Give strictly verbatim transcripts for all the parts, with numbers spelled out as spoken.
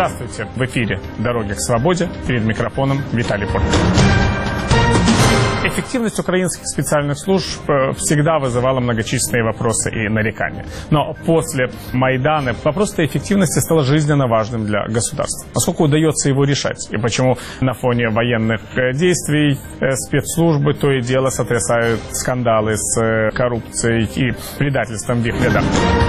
Здравствуйте! В эфире «Дороги к свободе». Перед микрофоном Виталий Портник. Эффективность украинских специальных служб всегда вызывала многочисленные вопросы и нарекания. Но после Майдана вопрос этой эффективности стал жизненно важным для государства. Насколько удается его решать? И почему на фоне военных действий спецслужбы то и дело сотрясают скандалы с коррупцией и предательством в их рядах?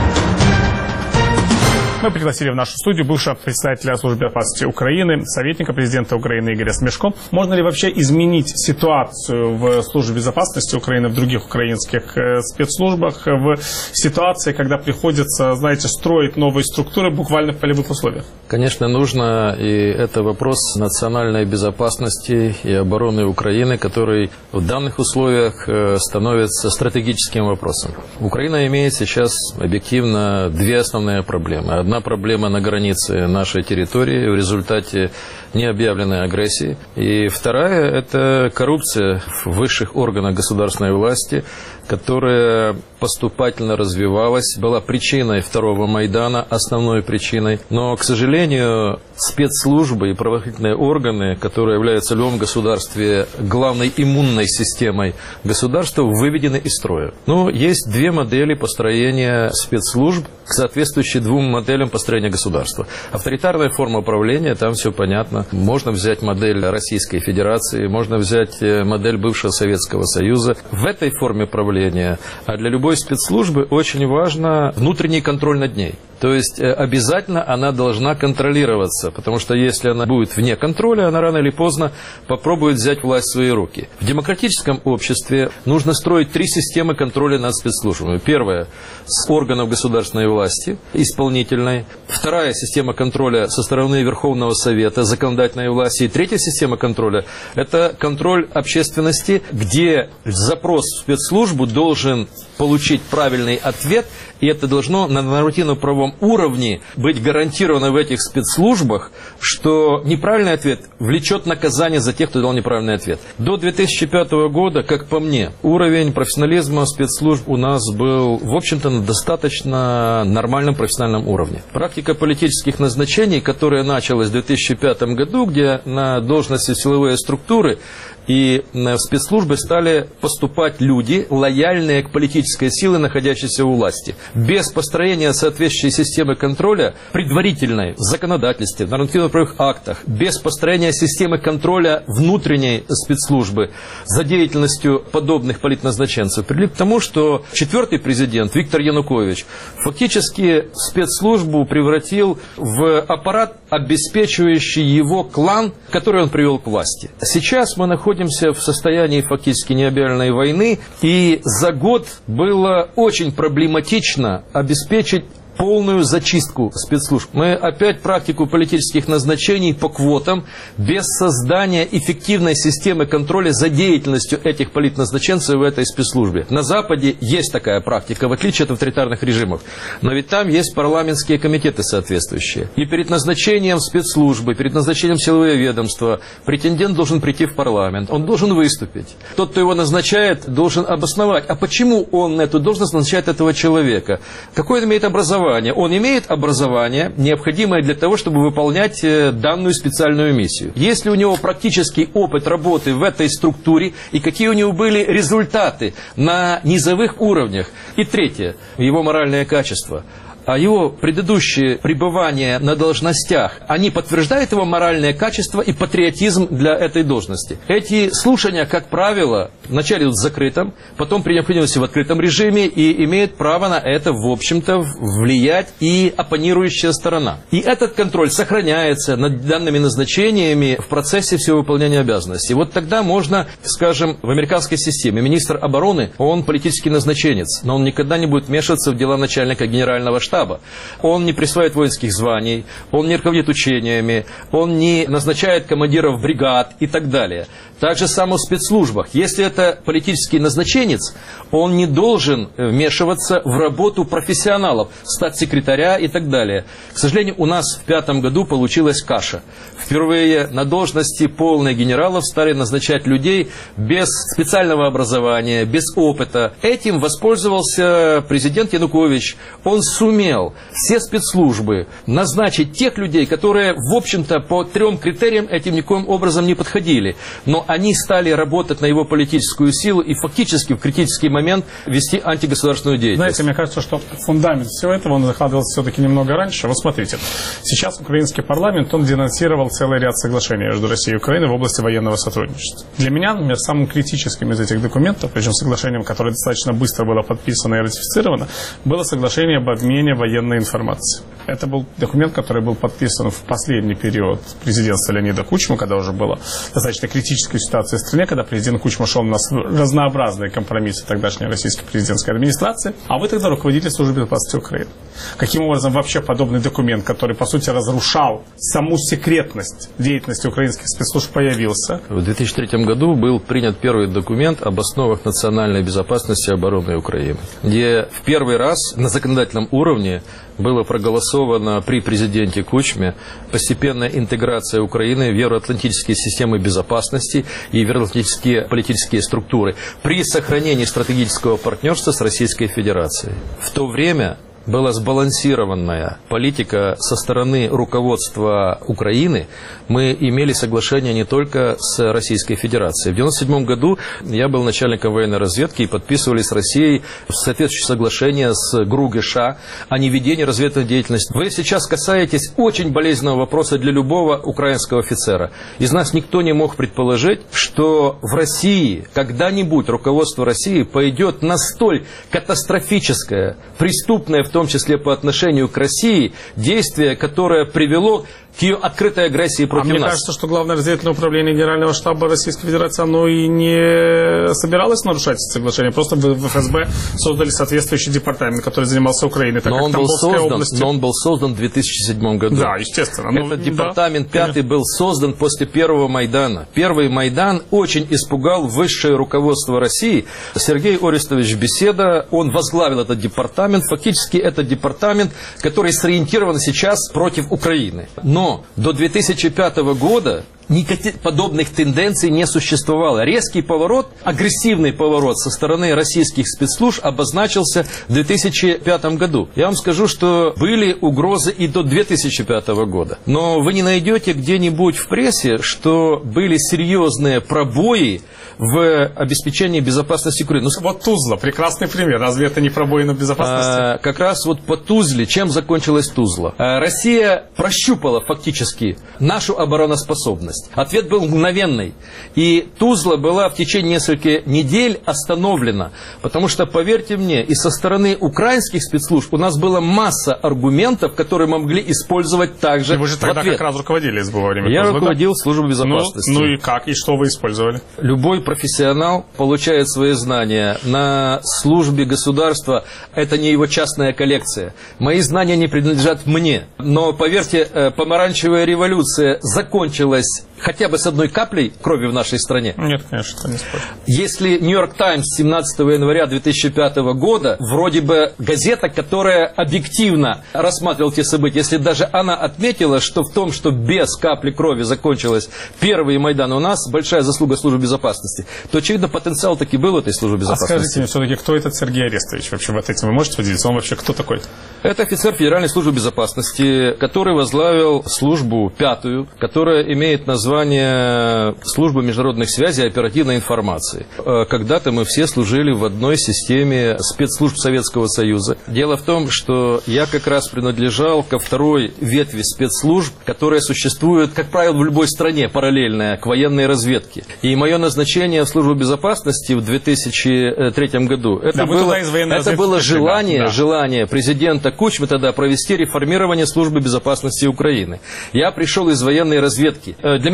Мы пригласили в нашу студию бывшего председателя службы безопасности Украины, советника президента Украины Игоря Смешко. Можно ли вообще изменить ситуацию в службе безопасности Украины, в других украинских спецслужбах, в ситуации, когда приходится, знаете, строить новые структуры буквально в полевых условиях? Конечно, нужно, и это вопрос национальной безопасности и обороны Украины, который в данных условиях становится стратегическим вопросом. Украина имеет сейчас объективно две основные проблемы. Одна проблема на границе нашей территории в результате необъявленной агрессии. И вторая – это коррупция в высших органах государственной власти, которая поступательно развивалась, была причиной второго Майдана, основной причиной. Но, к сожалению, спецслужбы и правоохранительные органы, которые являются в любом государстве главной иммунной системой государства, выведены из строя. Но есть две модели построения спецслужб, соответствующие двум моделям построения государства. Авторитарная форма управления, там все понятно. Можно взять модель Российской Федерации, можно взять модель бывшего Советского Союза. В этой форме правления, а для любой спецслужбы очень важно внутренний контроль над ней. То есть обязательно она должна контролироваться, потому что если она будет вне контроля, она рано или поздно попробует взять власть в свои руки. В демократическом обществе нужно строить три системы контроля над спецслужбами. Первая – с органов государственной власти, исполнительной. Вторая система контроля со стороны Верховного Совета, законодательной власти. И третья система контроля – это контроль общественности, где запрос в спецслужбу должен получить правильный ответ, и это должно на нормативно-правовом уровне быть гарантировано в этих спецслужбах, что неправильный ответ влечет наказание за тех, кто дал неправильный ответ. До две тысячи пятого года, как по мне, уровень профессионализма спецслужб у нас был, в общем-то, на достаточно нормальном профессиональном уровне. Практика политических назначений, которая началась в две тысячи пятом году, где на должности силовые структуры и в спецслужбы стали поступать люди, лояльные к политической силе, находящейся у власти. Без построения соответствующей системы контроля, предварительной в законодательстве, в нормативно-правовых актах, без построения системы контроля внутренней спецслужбы за деятельностью подобных политназначенцев, привели к тому, что четвертый президент Виктор Янукович фактически спецслужбу превратил в аппарат, обеспечивающий его клан, который он привел к власти. Сейчас мы находимся в состоянии фактически необъявленной войны, и за год было очень проблематично обеспечить полную зачистку спецслужб. Мы опять практику политических назначений по квотам без создания эффективной системы контроля за деятельностью этих политназначенцев в этой спецслужбе. На Западе есть такая практика, в отличие от авторитарных режимов. Но ведь там есть парламентские комитеты соответствующие. И перед назначением спецслужбы, перед назначением силовые ведомства, претендент должен прийти в парламент, он должен выступить. Тот, кто его назначает, должен обосновать, а почему он на эту должность назначает этого человека. Какое он имеет образование? Он имеет образование, необходимое для того, чтобы выполнять данную специальную миссию. Есть ли у него практический опыт работы в этой структуре и какие у него были результаты на низовых уровнях? И третье, его моральное качество. А его предыдущее пребывание на должностях, они подтверждают его моральное качество и патриотизм для этой должности. Эти слушания, как правило, вначале идут в закрытом, потом при необходимости в открытом режиме, и имеет право на это, в общем-то, влиять и оппонирующая сторона. И этот контроль сохраняется над данными назначениями в процессе всего выполнения обязанностей. Вот тогда можно, скажем, в американской системе министр обороны, он политический назначенец, но он никогда не будет вмешиваться в дела начальника генерального штаба. Он не присваивает воинских званий, он не руководит учениями, он не назначает командиров бригад и так далее. Так же само в спецслужбах. Если это политический назначенец, он не должен вмешиваться в работу профессионалов, статс-секретаря и так далее. К сожалению, у нас в пятом году получилась каша. Впервые на должности полные генералов стали назначать людей без специального образования, без опыта. Этим воспользовался президент Янукович. Он сумел все спецслужбы назначить тех людей, которые, в общем-то, по трем критериям этим никоим образом не подходили. Но они стали работать на его политическую силу и фактически в критический момент вести антигосударственную деятельность. Знаете, мне кажется, что фундамент всего этого, он закладывался все-таки немного раньше. Вот смотрите, сейчас украинский парламент, он денонсировал целый ряд соглашений между Россией и Украиной в области военного сотрудничества. Для меня, например, самым критическим из этих документов, причем соглашением, которое достаточно быстро было подписано и ратифицировано, было соглашение об обмене военной информацией. Это был документ, который был подписан в последний период президентства Леонида Кучмы, когда уже была достаточно критическая ситуация в стране, когда президент Кучма шел на разнообразные компромиссы тогдашней российской президентской администрации, а вы тогда руководитель службы безопасности Украины. Каким образом вообще подобный документ, который, по сути, разрушал саму секретность деятельности украинских спецслужб, появился? В две тысячи третьем году был принят первый документ об основах национальной безопасности и обороны Украины, где в первый раз на законодательном уровне было проголосовано при президенте Кучме постепенная интеграция Украины в евроатлантические системы безопасности и евроатлантические политические структуры при сохранении стратегического партнерства с Российской Федерацией. В то время была сбалансированная политика со стороны руководства Украины. Мы имели соглашение не только с Российской Федерацией. В девяносто седьмом году я был начальником военной разведки и подписывали с Россией соответствующее соглашение с ГРУ-ГШ о неведении разведывательной деятельности. Вы сейчас касаетесь очень болезненного вопроса для любого украинского офицера. Из нас никто не мог предположить, что в России когда-нибудь руководство России пойдет на столь катастрофическое, преступное, в том числе по отношению к России, действие, которое привело к ее открытой агрессии против а мне нас. кажется, что Главное разведывательное управление Генерального штаба Российской Федерации, оно и не собиралось нарушать соглашение. Просто в эф эс бэ создали соответствующий департамент, который занимался Украиной. Так но, как он был создан, области... но он был создан в две тысячи седьмом году. Да, естественно. Ну, Этот департамент да, пятый был создан после первого Майдана. Первый Майдан очень испугал высшее руководство России. Сергей Орестович Беседа, он возглавил этот департамент. Фактически это департамент, который сориентирован сейчас против Украины. Но до две тысячи пятого года никаких подобных тенденций не существовало. Резкий поворот, агрессивный поворот со стороны российских спецслужб обозначился в две тысячи пятом году. Я вам скажу, что были угрозы и до две тысячи пятого года. Но вы не найдете где-нибудь в прессе, что были серьезные пробои в обеспечении безопасности Украины. Ну, вот Тузла, прекрасный пример. Разве это не пробоина безопасности? А, как раз вот по Тузле, чем закончилась Тузла? А, Россия прощупала фактически нашу обороноспособность. Ответ был мгновенный. И Тузла была в течение нескольких недель остановлена. Потому что, поверьте мне, и со стороны украинских спецслужб у нас была масса аргументов, которые мы могли использовать также и вы же тогда в ответ. Как раз руководили СБУ во время Я Тузлы, руководил да? службой безопасности. Ну, ну и как? И что вы использовали? Любой профессионал получает свои знания на службе государства. Это не его частная коллекция. Мои знания не принадлежат мне. Но, поверьте, помаранчевая революция закончилась хотя бы с одной каплей крови в нашей стране. Нет, конечно, это не спорю. Если Нью-Йорк Таймс семнадцатого января две тысячи пятого года, вроде бы газета, которая объективно рассматривала те события, если даже она отметила, что в том, что без капли крови закончилась первый Майдан у нас, большая заслуга службы безопасности, то, очевидно, потенциал таки был у этой службы безопасности. А скажите мне все-таки, кто этот Сергей Арестович вообще вот этим? Вы можете поделиться? Он вообще кто такой? Это офицер Федеральной службы безопасности, который возглавил службу пятую, которая имеет название Служба международных связей и оперативной информации. Когда-то мы все служили в одной системе спецслужб Советского Союза. Дело в том, что я как раз принадлежал ко второй ветви спецслужб, которая существует, как правило, в любой стране, параллельная к военной разведке. И мое назначение в службу безопасности в две тысячи третьем году, это, да, было, это было желание, да. желание президента Кучмы тогда провести реформирование службы безопасности Украины. Я пришел из военной разведки. Для меня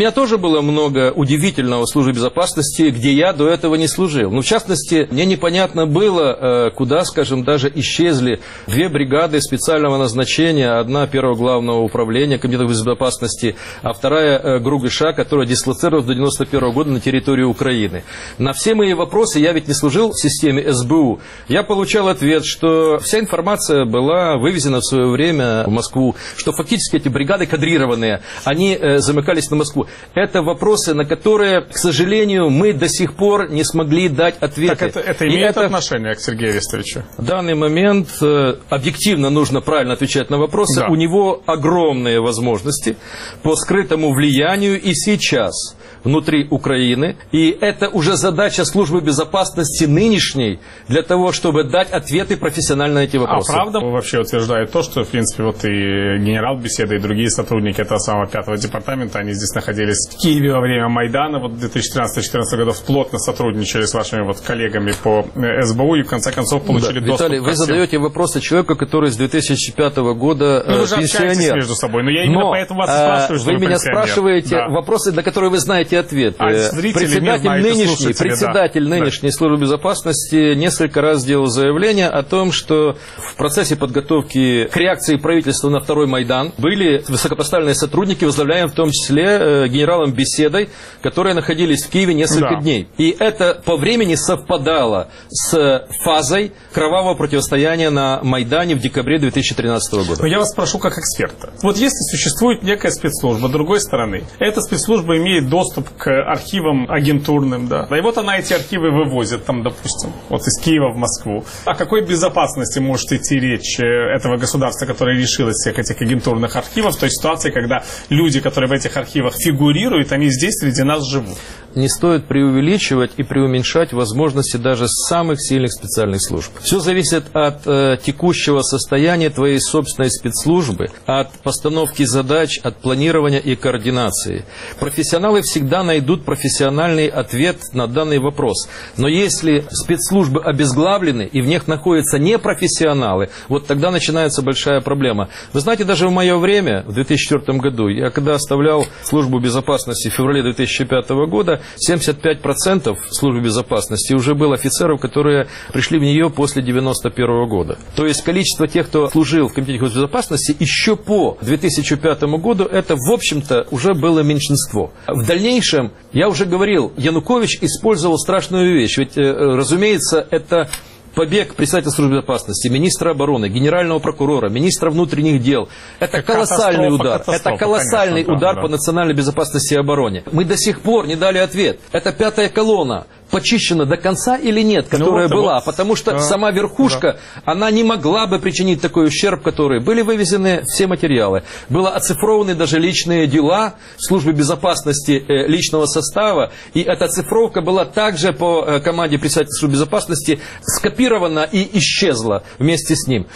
меня тоже было много удивительного в службе безопасности, где я до этого не служил. Ну, в частности, мне непонятно было, куда, скажем, даже исчезли две бригады специального назначения. Одна первого главного управления Комитета безопасности, а вторая ГРУ-ГШ, которая дислоцировалась до девяносто первого года на территории Украины. На все мои вопросы, я ведь не служил в системе эс бэ у, я получал ответ, что вся информация была вывезена в свое время в Москву, что фактически эти бригады кадрированные, они э, замыкались на Москву. Это вопросы, на которые, к сожалению, мы до сих пор не смогли дать ответы. Так это, это имеет это... отношение к Сергею Арестовичу? В данный момент э, объективно нужно правильно отвечать на вопросы. Да. У него огромные возможности по скрытому влиянию и сейчас внутри Украины. И это уже задача службы безопасности нынешней для того, чтобы дать ответы профессионально на эти вопросы. А правда вообще утверждает то, что, в принципе, вот и генерал беседы, и другие сотрудники этого самого пятого департамента, они здесь находились в Киеве во время Майдана, вот две тысячи тринадцатого-две тысячи четырнадцатого годов, плотно сотрудничали с вашими вот коллегами по эс бэ у и в конце концов получили да, доступ Виталий, к вы всем. задаете вопросы человеку, который с две тысячи пятого года ну, вы же пенсионер. между собой, но я именно но, поэтому вас спрашиваю, что вы, вы меня пенсионер. спрашиваете Да. вопросы, на которые вы знаете ответ. А председатель нынешний, председатель да. нынешней да. службы безопасности несколько раз сделал заявление о том, что в процессе подготовки к реакции правительства на второй Майдан были высокопоставленные сотрудники, возглавляемые в том числе генералом Беседой, которые находились в Киеве несколько да. дней. И это по времени совпадало с фазой кровавого противостояния на Майдане в декабре две тысячи тринадцатого года. Но я вас спрошу как эксперта. Вот если существует некая спецслужба другой стороны, эта спецслужба имеет доступ к архивам агентурным, да, и вот она эти архивы вывозит, там, допустим, вот из Киева в Москву. О какой безопасности может идти речь этого государства, которое лишилось всех этих агентурных архивов, в той ситуации, когда люди, которые в этих архивах фигурируют, они здесь среди нас живут? Не стоит преувеличивать и преуменьшать возможности даже самых сильных специальных служб. Все зависит от э, текущего состояния твоей собственной спецслужбы, от постановки задач, от планирования и координации. Профессионалы всегда найдут профессиональный ответ на данный вопрос. Но если спецслужбы обезглавлены и в них находятся непрофессионалы, вот тогда начинается большая проблема. Вы знаете, даже в мое время, в две тысячи четвёртом году, я когда оставлял службу безопасности в феврале две тысячи пятого года, семьдесят пять процентов службы безопасности уже было офицеров, которые пришли в нее после девяносто первого года. То есть количество тех, кто служил в Комитете госбезопасности еще по две тысячи пятому году, это, в общем-то, уже было меньшинство. В дальнейшем, я уже говорил, Янукович использовал страшную вещь. Ведь, разумеется, это побег председателя службы безопасности, министра обороны, генерального прокурора, министра внутренних дел. Это как колоссальный удар. Это колоссальный конечно, удар да, по да. национальной безопасности и обороне. Мы до сих пор не дали ответ. Это пятая колонна почищена до конца или нет, которая ну, вот, была, вот, потому что а, сама верхушка, да. она не могла бы причинить такой ущерб, который были вывезены все материалы, было оцифрованы даже личные дела службы безопасности э, личного состава, и эта оцифровка была также по э, команде председателя службы безопасности скопирована и исчезла вместе с ним.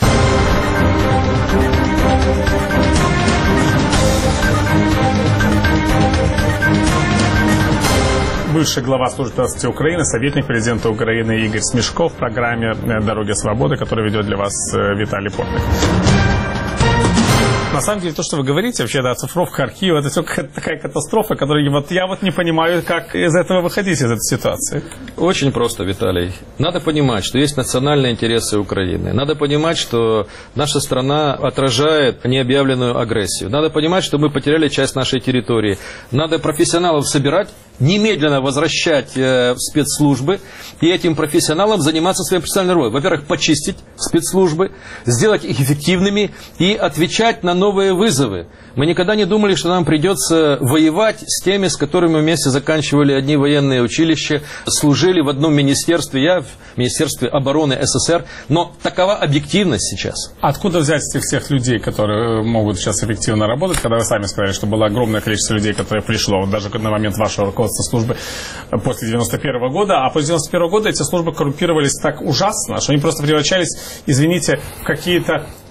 Бывший глава службы безопасности Украины, советник президента Украины Игорь Смешков в программе «Дороги свободы», которую ведет для вас Виталий Портных. На самом деле, то, что вы говорите, вообще, да, оцифровка архива, это все такая катастрофа, которую вот, я вот не понимаю, как из этого выходить, из этой ситуации. Очень просто, Виталий. Надо понимать, что есть национальные интересы Украины. Надо понимать, что наша страна отражает необъявленную агрессию. Надо понимать, что мы потеряли часть нашей территории. Надо профессионалов собирать, немедленно возвращать э, в спецслужбы и этим профессионалам заниматься своей профессиональной ролью. Во-первых, почистить спецслужбы, сделать их эффективными и отвечать на новые вызовы. Мы никогда не думали, что нам придется воевать с теми, с которыми мы вместе заканчивали одни военные училища, служили в одном министерстве, я в Министерстве обороны СССР, но такова объективность сейчас. Откуда взять этих всех людей, которые могут сейчас эффективно работать, когда вы сами сказали, что было огромное количество людей, которые пришло, вот даже на момент вашего руководства службы после девяносто первого года, а после девяносто первого года эти службы коррумпировались так ужасно, что они просто превращались, извините, в какие-то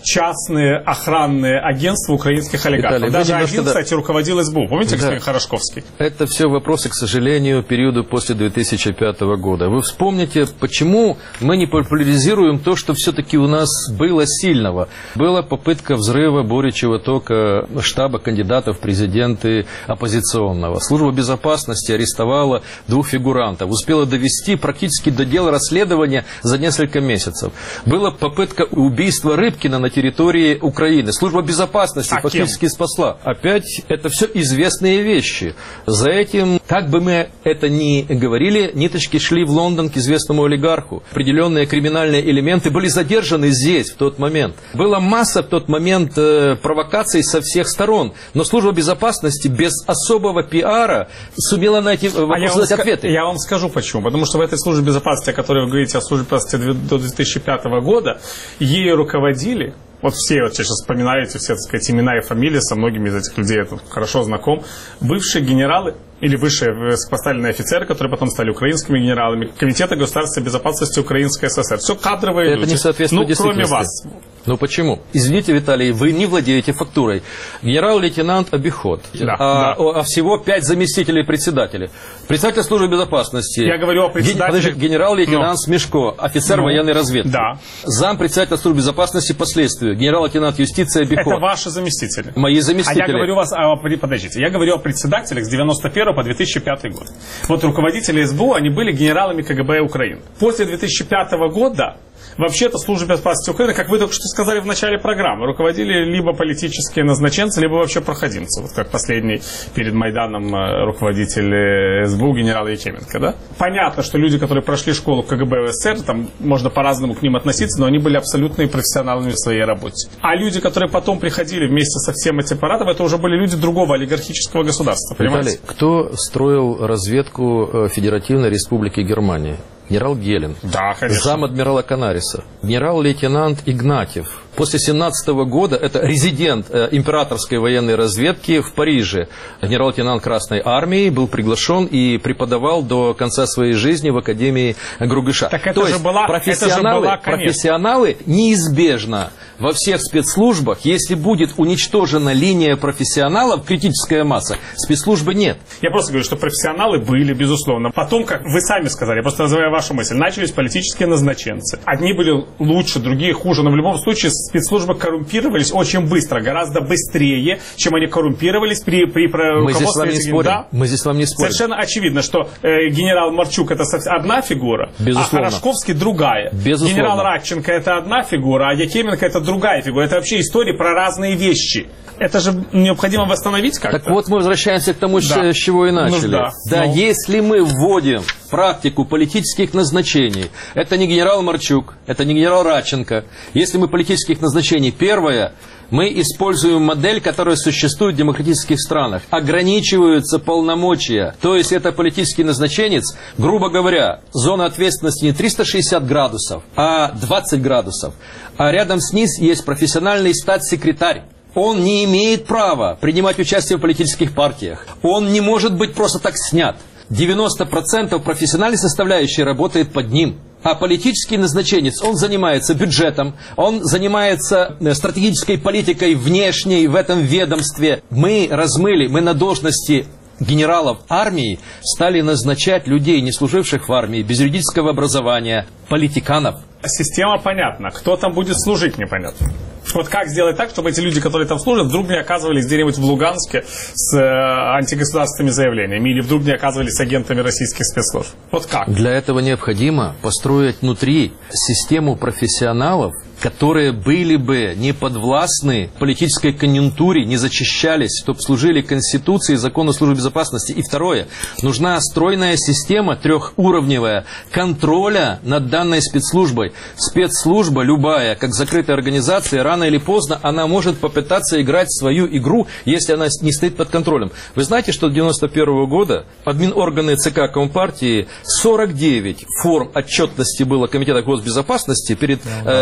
частные охранные агентства украинских олигархов. Виталий, даже один, да... кстати, руководил эс бэ у. Помните, да. господин Хорошковский? Это все вопросы, к сожалению, периода после две тысячи пятого года. Вы вспомните, почему мы не популяризируем то, что все-таки у нас было сильного. Была попытка взрыва бурячего тока штаба кандидатов в президенты оппозиционного. Служба безопасности арестовала двух фигурантов. Успела довести практически до дела расследования за несколько месяцев. Была попытка убийства Рыбкина на территории Украины. Служба безопасности а фактически кем? спасла. Опять это все известные вещи. За этим, как бы мы это ни говорили, ниточки шли в Лондон к известному олигарху. Определенные криминальные элементы были задержаны здесь в тот момент. Была масса в тот момент э, провокаций со всех сторон. Но служба безопасности без особого пиара сумела на эти вопросы а дать ответы. Я вам скажу почему. Потому что в этой службе безопасности, о которой вы говорите, о службе безопасности до две тысячи пятого года, ею руководили, вот все, вот сейчас вспоминаете все, так сказать, имена и фамилии, со многими из этих людей я тут хорошо знаком, бывшие генералы или высшие поставленные офицеры, которые потом стали украинскими генералами, Комитета государственной безопасности Украинской ССР. Все кадровые это люди. Не соответствует ну, кроме вас. Ну почему? Извините, Виталий, вы не владеете фактурой. Генерал-лейтенант Обиход, да, а, да. а всего пять заместителей председателя. Председатель службы безопасности. Я говорю о председателе. Ген... Генерал-лейтенант Но. Смешко, офицер Но. военной разведки. Да. Зам председателя службы безопасности по следствию. Генерал-лейтенант юстиции Обиход. Это ваши заместители. Мои заместители. А я говорю вас, о, подождите, я говорю о председателях с девяносто первого по две тысячи пятый год. Вот руководители эс бэ у, они были генералами ка гэ бэ Украины. После две тысячи пятого года вообще-то служба безопасности Украины, как вы только что сказали в начале программы, руководили либо политические назначенцы, либо вообще проходимцы. Вот как последний перед Майданом руководитель эс бэ у генерал Якименко, да? Понятно, что люди, которые прошли школу ка гэ бэ в эс эс эс эр, там можно по-разному к ним относиться, но они были абсолютные профессионалами в своей работе. А люди, которые потом приходили вместе со всем этим аппаратом, это уже были люди другого олигархического государства, понимаете? Виталий, кто строил разведку Федеративной Республики Германии? Генерал Гелен, да, зам адмирала Канариса, генерал-лейтенант Игнатьев. После семнадцатого года это резидент э, императорской военной разведки в Париже. Генерал-лейтенант Красной Армии был приглашен и преподавал до конца своей жизни в Академии Гругыша. Так это То же есть была, профессионалы, это же была, профессионалы неизбежно во всех спецслужбах, если будет уничтожена линия профессионалов, критическая масса, спецслужбы нет. Я просто говорю, что профессионалы были, безусловно. Потом, как вы сами сказали, я просто называю вашу мысль, начались политические назначенцы. Одни были лучше, другие хуже, но в любом случае спецслужбы коррумпировались очень быстро, гораздо быстрее, чем они коррумпировались при, при Мы здесь с вами не спорим. Да? Мы здесь с вами не спорим. Совершенно очевидно, что э, генерал Марчук это одна фигура, Безусловно. а Хорошковский другая. Безусловно. Генерал Радченко это одна фигура, а Якименко это другая фигура. Это вообще истории про разные вещи. Это же необходимо восстановить как-то. Так вот мы возвращаемся к тому, да. с чего и начали. Ну, да, да ну. Если мы вводим практику политических назначений, это не генерал Марчук, это не генерал Радченко. Если мы политических назначений, первое, мы используем модель, которая существует в демократических странах. Ограничиваются полномочия. То есть это политический назначенец, грубо говоря, зона ответственности не триста шестьдесят градусов, а двадцать градусов. А рядом с ним есть профессиональный статс-секретарь. Он не имеет права принимать участие в политических партиях. Он не может быть просто так снят. девяносто процентов профессиональной составляющей работает под ним. А политический назначенец, он занимается бюджетом, он занимается стратегической политикой внешней в этом ведомстве. Мы размыли, мы на должности генералов армии стали назначать людей, не служивших в армии, без юридического образования, политиканов. Система понятна. Кто там будет служить, непонятно. Вот как сделать так, чтобы эти люди, которые там служат, вдруг не оказывались где-нибудь в Луганске с э, антигосударственными заявлениями или вдруг не оказывались агентами российских спецслужб? Вот как? Для этого необходимо построить внутри систему профессионалов, которые были бы не подвластны политической конъюнктуре, не зачищались, чтобы служили Конституции и закону службы безопасности. И второе, нужна стройная система трехуровневая контроля над данной спецслужбой. Спецслужба любая, как закрытая организация, рано или поздно она может попытаться играть свою игру, если она не стоит под контролем. Вы знаете, что с девяносто первого года админорганы ЦК Компартии сорок девять форм отчетности было Комитета госбезопасности перед, ну, да, э, перед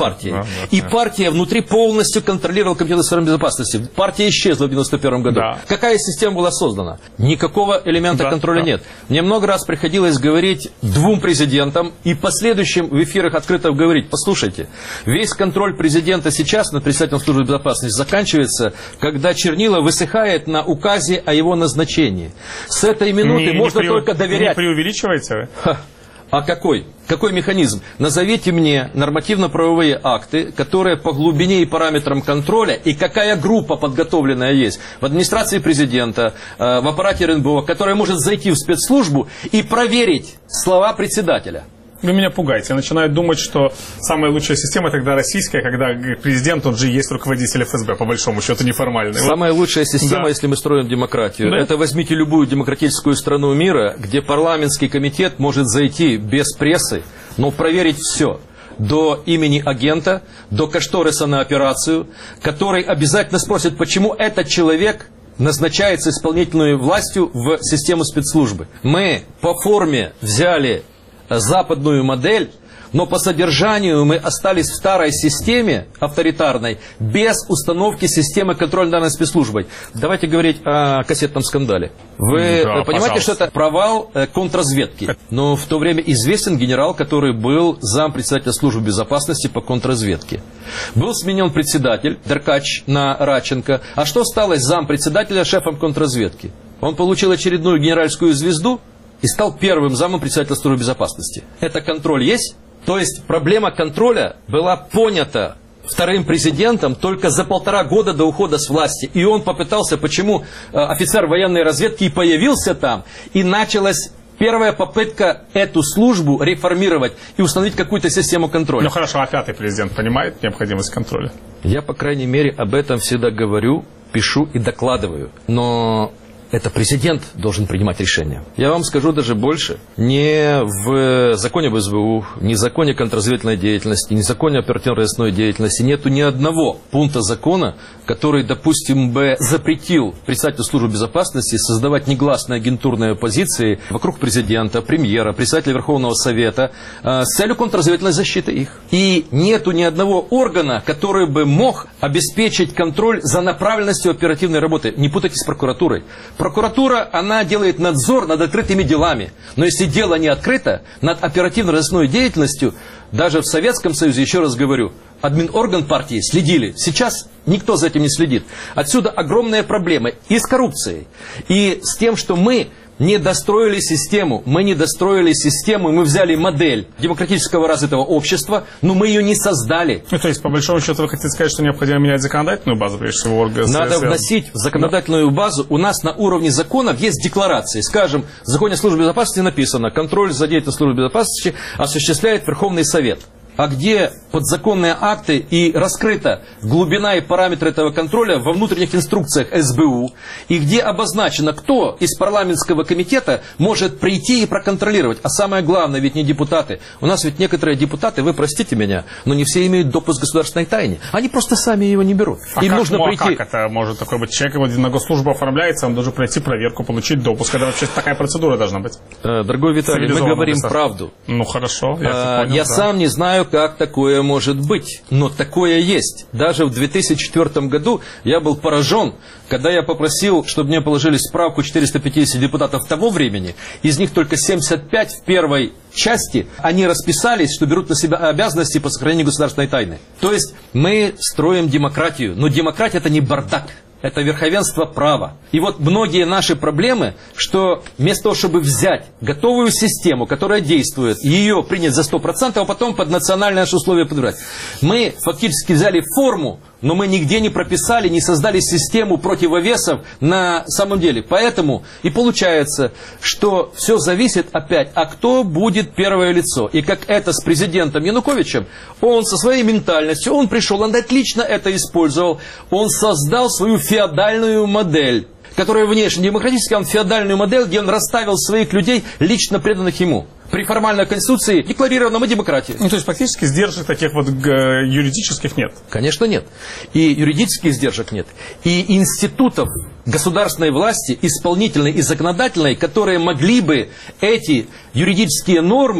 партией. Да, да, и да. партия внутри полностью контролировала Комитет национальной безопасности. Партия исчезла в девяносто первом году. Да. Какая система была создана? Никакого элемента Да, контроля да. нет. Мне много раз приходилось говорить двум президентам и последующим в эфирах открыто говорить: послушайте, весь контроль президента сейчас над председателем службы безопасности заканчивается, когда чернила высыхает на указе о его назначении. С этой минуты Не- можно не только преу- доверять. Не преувеличиваете вы? Ха. А какой? Какой механизм? Назовите мне нормативно-правовые акты, которые по глубине и параметрам контроля, и какая группа подготовленная есть в администрации президента, э, в аппарате эр эн бэ о, которая может зайти в спецслужбу и проверить слова председателя. Вы меня пугаете. Я начинаю думать, что самая лучшая система тогда российская, когда президент, он же есть руководитель эф эс бэ, по большому счету, неформальный. Самая лучшая система, Да. если мы строим демократию, Да. это возьмите любую демократическую страну мира, где парламентский комитет может зайти без прессы, но проверить все. До имени агента, до кошториса на операцию, который обязательно спросит, почему этот человек назначается исполнительной властью в систему спецслужбы. Мы по форме взяли западную модель, но по содержанию мы остались в старой системе авторитарной, без установки системы контроля над данной спецслужбой. Давайте говорить о кассетном скандале. Вы Да, понимаете, пожалуйста. что это провал э, контрразведки. Но в то время известен генерал, который был зампредседателя службы безопасности по контрразведке. Был сменен председатель Деркач на Радченко. А что стало с зампредседателя шефом контрразведки? Он получил очередную генеральскую звезду и стал первым замом председателя службы безопасности. Это контроль есть? То есть проблема контроля была понята вторым президентом только за полтора года до ухода с власти. И он попытался, почему э, офицер военной разведки и появился там, и началась первая попытка эту службу реформировать и установить какую-то систему контроля. Ну хорошо, а пятый президент понимает необходимость контроля? Я, по крайней мере, об этом всегда говорю, пишу и докладываю. Но это президент должен принимать решения. Я вам скажу даже больше. Не в законе об эс бэ у, не в законе контрразведывательной деятельности, не в законе оперативно-розыскной деятельности нету ни одного пункта закона, который, допустим, бы запретил председателю службы безопасности создавать негласные агентурные позиции вокруг президента, премьера, председателя Верховного Совета э, с целью контрразведывательной защиты их. И нету ни одного органа, который бы мог обеспечить контроль за направленностью оперативной работы. Не путайте с прокуратурой. Прокуратура, она делает надзор над открытыми делами. Но если дело не открыто, над оперативно-розыскной деятельностью, даже в Советском Союзе, еще раз говорю, админорган партии следили. Сейчас никто за этим не следит. Отсюда огромные проблемы и с коррупцией, и с тем, что мы не достроили систему. Мы не достроили систему, мы взяли модель демократического развитого общества, но мы ее не создали. Ну, то есть, по большому счету, вы хотите сказать, что необходимо менять законодательную базу, прежде всего, орган... Надо вносить в законодательную базу. У нас на уровне законов есть декларации. Скажем, в законе о службе безопасности написано: контроль за деятельностью службы безопасности осуществляет Верховный Совет. А где подзаконные акты и раскрыта глубина и параметры этого контроля во внутренних инструкциях эс бэ у, и где обозначено, кто из парламентского комитета может прийти и проконтролировать. А самое главное, ведь не депутаты. У нас ведь некоторые депутаты, вы простите меня, но не все имеют допуск к государственной тайне. Они просто сами его не берут. А Им как, нужно ну, а прийти... как это может такой быть? Человек вот на госслужбу оформляется, он должен пройти проверку, получить допуск. Это вообще такая процедура должна быть. Э, Дорогой Виталий, мы говорим правду. Ну хорошо, я, А, понял, я да. сам не знаю, как такое может быть, но такое есть. Даже в две тысячи четвёртом году я был поражен, когда я попросил, чтобы мне положили справку четыреста пятьдесят депутатов того времени, из них только семьдесят пять в первой части, они расписались, что берут на себя обязанности по сохранению государственной тайны. То есть мы строим демократию, но демократия — это не бардак. Это верховенство права. И вот многие наши проблемы, что вместо того, чтобы взять готовую систему, которая действует, ее принять за сто процентов, а потом под национальные наши условия подбирать, мы фактически взяли форму, но мы нигде не прописали, не создали систему противовесов на самом деле. Поэтому и получается, что все зависит опять, а кто будет первое лицо. И как это с президентом Януковичем, он со своей ментальностью, он пришел, он отлично это использовал, он создал свою феодальную модель, которая внешне демократическая, он феодальную модель, где он расставил своих людей, лично преданных ему. При формальной конституции декларирована мы демократия. Ну, то есть, фактически, сдержек таких вот э, юридических нет. Конечно, нет. И юридических сдержек нет. И институтов государственной власти, исполнительной и законодательной, которые могли бы эти юридические нормы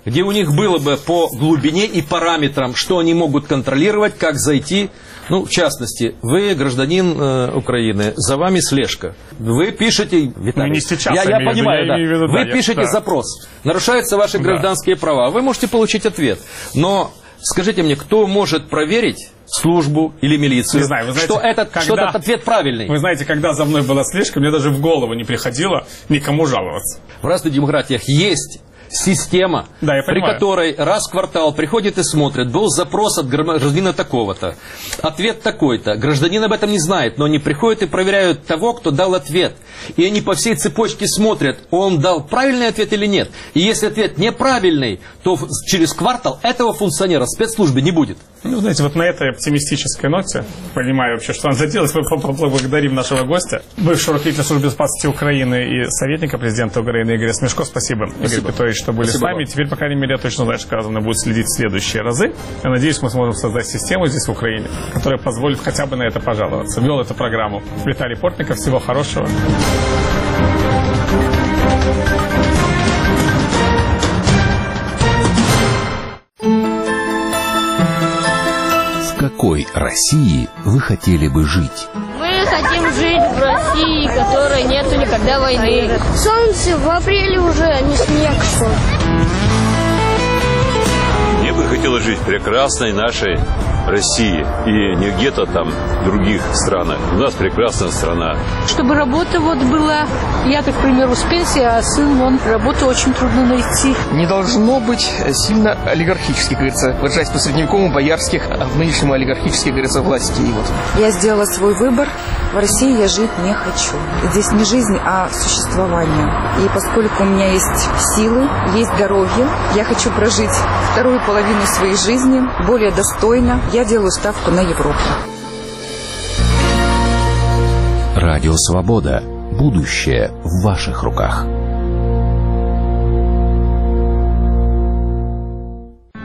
где у них было бы по глубине и параметрам, что они могут контролировать, как зайти. Ну, в частности, вы гражданин э, Украины, за вами слежка. Вы пишете... Виталий, ну, не сейчас, я, я, я понимаю, я да. виду, Вы да, пишете я, запрос. Нарушаются ваши да. гражданские права. Вы можете получить ответ. Но скажите мне, кто может проверить службу или милицию, не знаю, вы знаете, что, этот, когда, что этот ответ правильный? Вы знаете, когда за мной была слежка, мне даже в голову не приходило никому жаловаться. В разных демократиях есть система, да, я при понимаю. которой раз в квартал приходит и смотрит, был запрос от гражданина такого-то, ответ такой-то, гражданин об этом не знает, но они приходят и проверяют того, кто дал ответ. И они по всей цепочке смотрят, он дал правильный ответ или нет. И если ответ неправильный, то через квартал этого функционера в спецслужбе не будет. Ну, знаете, вот на этой оптимистической ноте, понимаю вообще, что надо делать, мы поблагодарим нашего гостя, бывшего руководителя службы безопасности Украины и советника президента Украины Игоря Смешко. Спасибо, Спасибо. Игорь Петрович, что были Спасибо с нами. Вам. Теперь, по крайней мере, я точно знаю, что Казанов будет следить в следующие разы. Я надеюсь, мы сможем создать систему здесь, в Украине, которая позволит хотя бы на это пожаловаться. Вел эту программу Виталий Портников. Всего хорошего. В какой России вы хотели бы жить? Мы хотим жить в России, в которой нету никогда войны. Солнце в апреле уже, а не снег шел. Мне бы хотелось жить в прекрасной нашей России и не где-то там в других странах. У нас прекрасная страна. Чтобы работа вот была, я, так, к примеру, с пенсии, а сын, он, работу очень трудно найти. Не должно быть сильно олигархически, как говорится, выражаясь по средневековому, боярских, а в нынешнем олигархических, говорится, властей. Вот. Я сделала свой выбор. В России я жить не хочу. Здесь не жизнь, а существование. И поскольку у меня есть силы, есть здоровье, я хочу прожить вторую половину своей жизни более достойно. Я делаю ставку на Европу. Радио Свобода. Будущее в ваших руках.